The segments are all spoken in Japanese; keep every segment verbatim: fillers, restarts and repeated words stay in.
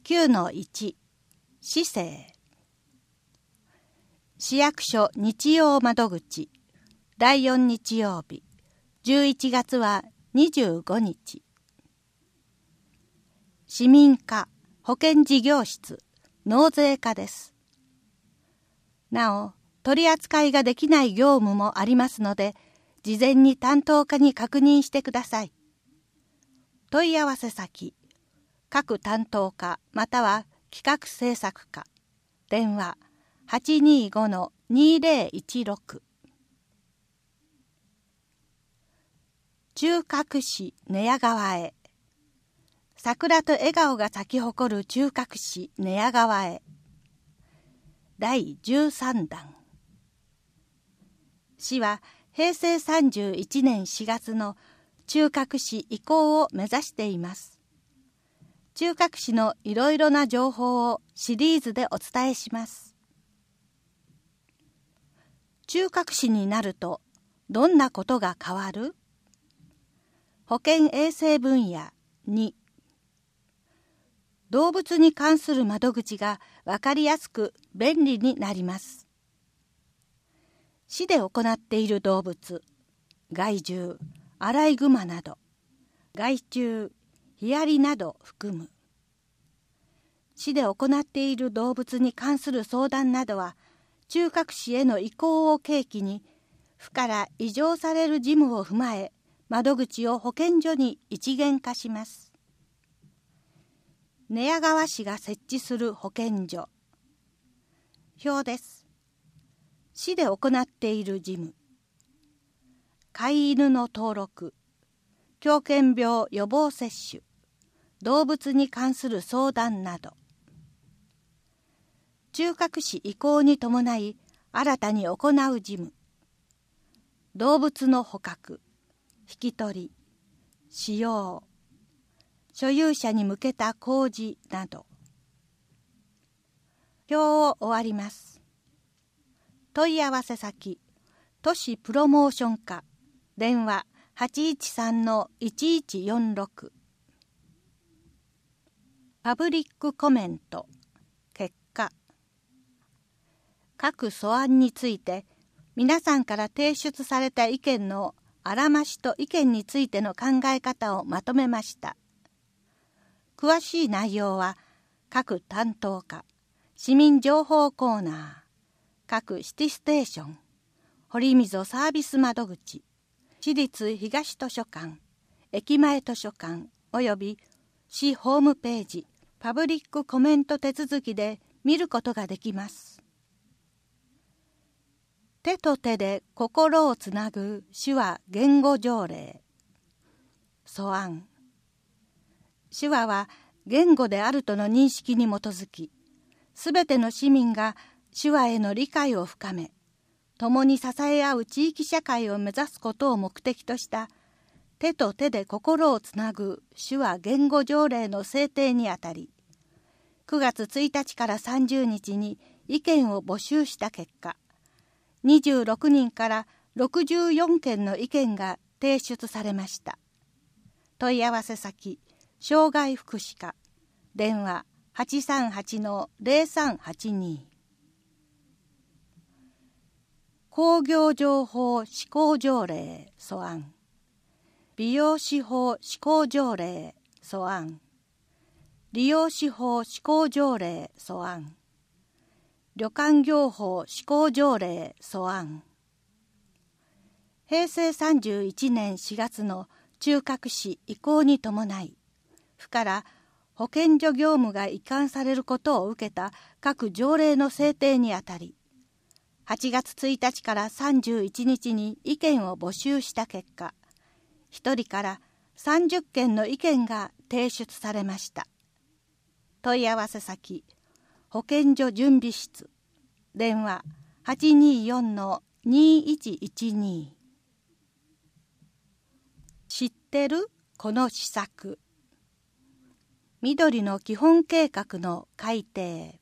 きゅうのいち 市政。市役所日曜窓口だいよん日曜日、じゅういちがつはにじゅうごにち。市民課、保険事業室、納税課です。なお、取り扱いができない業務もありますので、事前に担当課に確認してください。問い合わせ先、各担当課または企画制作課、電話 はちにーごのにーぜろいちろく。中核市寝屋川へ。桜と笑顔が咲き誇る中核市寝屋川へ。だいじゅうさんだん。市はへいせいさんじゅういちねんしがつの中核市移行を目指しています。中核市のいろいろな情報をシリーズでお伝えします。中核市になるとどんなことが変わる？保健衛生分野に、動物に関する窓口が分かりやすく便利になります。市で行っている動物、害獣、アライグマなど、害虫、ヒアリなど含む。市で行っている動物に関する相談などは、中核市への移行を契機に、府から移譲される事務を踏まえ、窓口を保健所に一元化します。寝屋川市が設置する保健所。表です。市で行っている事務。飼い犬の登録、狂犬病予防接種、動物に関する相談など。中核市移行に伴い新たに行う事務。動物の捕獲、引き取り、使用、所有者に向けた公示など。表を終わります。問い合わせ先、都市プロモーション課、電話 はちいちさんのいちいちよんろく。パブリックコメント、結果。各素案について、皆さんから提出された意見のあらましと意見についての考え方をまとめました。詳しい内容は、各担当課、市民情報コーナー、各シティステーション、堀溝サービス窓口、市立東図書館、駅前図書館および市ホームページ、パブリックコメント手続きで見ることができます。手と手で心をつなぐ手話言語条例。素案。手話は言語であるとの認識に基づき、すべての市民が手話への理解を深め、共に支え合う地域社会を目指すことを目的とした手と手で心をつなぐ手話言語条例の制定にあたり、くがつついたちからさんじゅうにちに意見を募集した結果、にじゅうろくにんからろくじゅうよんけんの意見が提出されました。問い合わせ先、障害福祉課、電話 はちさんはちのぜろさんはちに。工業情報施行条例素案。美容師法施行条例素案。利用師法施行条例素案。旅館業法施行条例素案。へいせいさんじゅういちねんしがつの中核市移行に伴い、府から保健所業務が移管されることを受けた各条例の制定にあたり、はちがつついたちからさんじゅういちにちに意見を募集した結果、ひとりからさんじゅっけんの意見が提出されました。問い合わせ先、保健所準備室、電話 はちにーよんのにーいちいちに。知ってる？この施策。緑の基本計画の改定。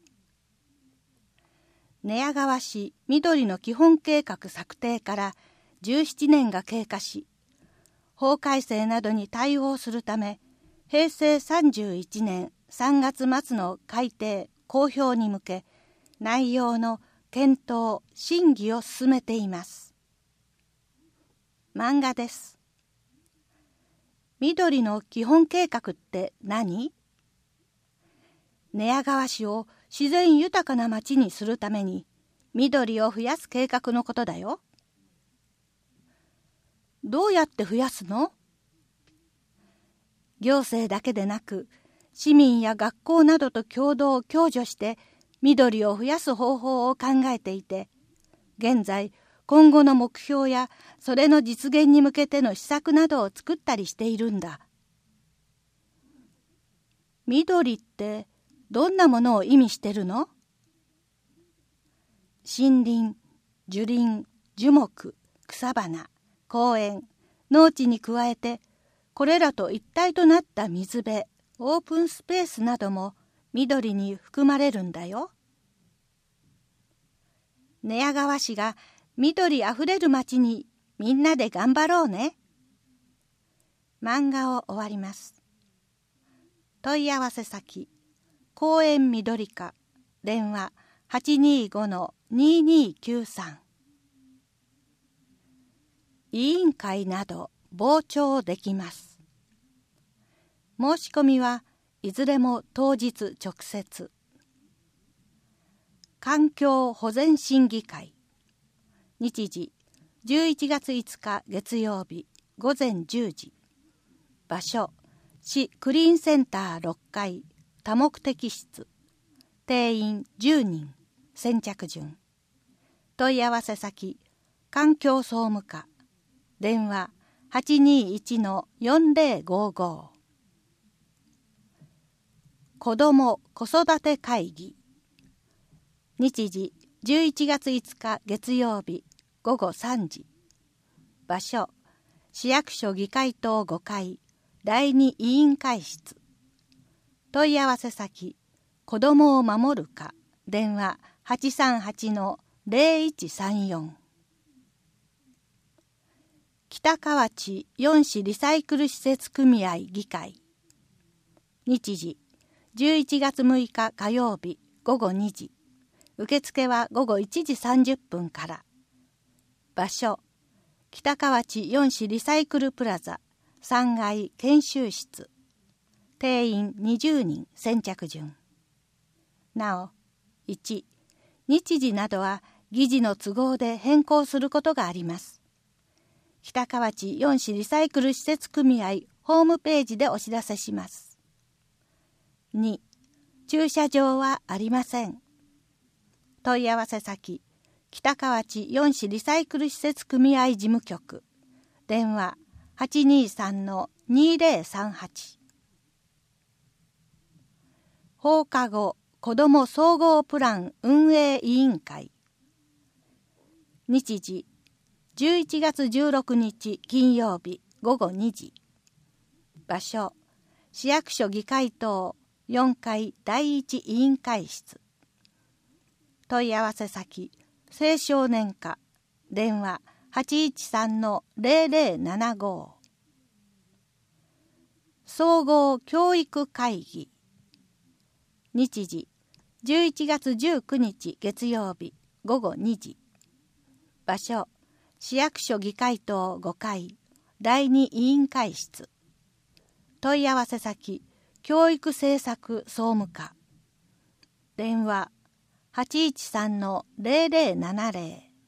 寝屋川市緑の基本計画策定からじゅうななねんが経過し、法改正などに対応するため、へいせいさんじゅういちねんさんがつ末の改定・公表に向け、内容の検討・審議を進めています。漫画です。緑の基本計画って何？寝屋川市を自然豊かな町にするために緑を増やす計画のことだよ。どうやって増やすの？行政だけでなく市民や学校などと共同共助して緑を増やす方法を考えていて、現在今後の目標やそれの実現に向けての施策などを作ったりしているんだ。緑ってどんなものを意味してるの？森林、樹林、樹木、草花、公園、農地に加えて、これらと一体となった水辺、オープンスペースなども緑に含まれるんだよ。寝屋川市が緑あふれる街にみんなで頑張ろうね。漫画を終わります。問い合わせ先、公園緑課、電話 はちにーごのにーにーきゅうさん。委員会など傍聴できます。申し込みはいずれも当日直接。環境保全審議会。日時じゅういちがついつか月曜日ごぜんじゅうじ。場所市クリーンセンターろっかい多目的室。定員じゅうにん。先着順。問い合わせ先環境総務課。電話 はちにーいちのよんぜろごご。子ども子育て会議。日時じゅういちがついつか月曜日ごごさんじ。場所市役所議会棟ごかいだいに委員会室。問い合わせ先子どもを守る課。電話 はちさんはちのぜろいちさんよん。北河内よん市リサイクル施設組合議会。日時じゅういちがつむいか火曜日ごごにじ。受付はごごいちじさんじゅっぷんから。場所北河内よん市リサイクルプラザさんがい研修室。定員にじゅうにん。先着順。なおいち日時などは議事の都合で変更することがあります。北河内よん市リサイクル施設組合ホームページでお知らせします。に駐車場はありません。問い合わせ先北河内よん市リサイクル施設組合事務局。電話 はちにーさんのにぜろさんはち。放課後子ども総合プラン運営委員会。日時じゅういちがつじゅうろくにち金曜日ごごにじ。場所市役所議会棟よんかいだいいち委員会室。問い合わせ先青少年課。電話 はちいちさんのぜろぜろななご。総合教育会議。日時じゅういちがつじゅうくにち月曜日ごごにじ。場所市役所議会棟ごかいだいに委員会室。問い合わせ先教育政策総務課。電話 はちいちさんのぜろぜろななぜろ。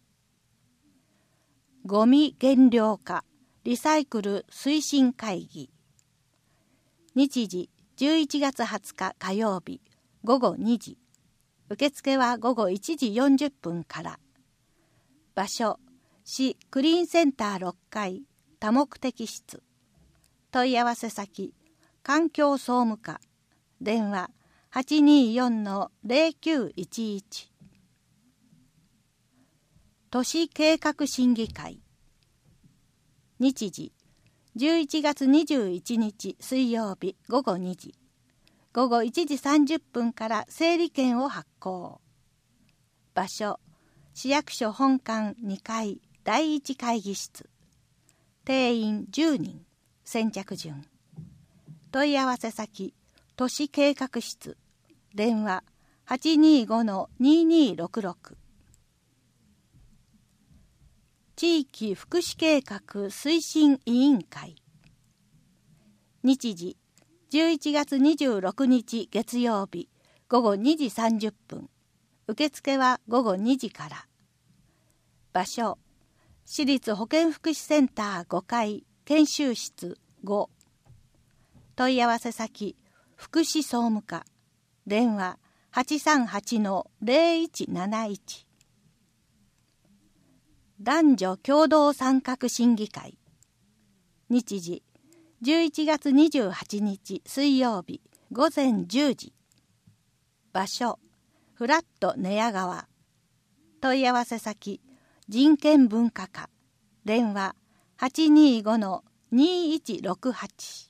ゴミ減量化リサイクル推進会議。日時じゅういちがつはつか火曜日ごごにじ。受付はごごいちじよんじゅっぷんから。場所市クリーンセンターろっかい多目的室。問い合わせ先環境総務課。電話 はちにーよんのぜろきゅういちいち。都市計画審議会。日時じゅういちがつにじゅういちにち水曜日ごごにじ。ごごいちじさんじゅっぷんから整理券を発行。場所市役所本館にかいだいいち会議室。定員じゅうにん。先着順。問い合わせ先都市計画室電話 はちにーごのにーにーろくろく。地域福祉計画推進委員会。日時じゅういちがつにじゅうろくにち月曜日ごごにじさんじゅっぷん。受付はごごにじから。場所市立保健福祉センターごかい研修室ご。問い合わせ先福祉総務課電話 はちさんはちのゼロいちなないち。男女共同参画審議会。日時じゅういちがつにじゅうはちにち水曜日ごぜんじゅうじ。場所フラット寝屋川。問い合わせ先人権文化課電話 はちにーごのにーいちろくはち。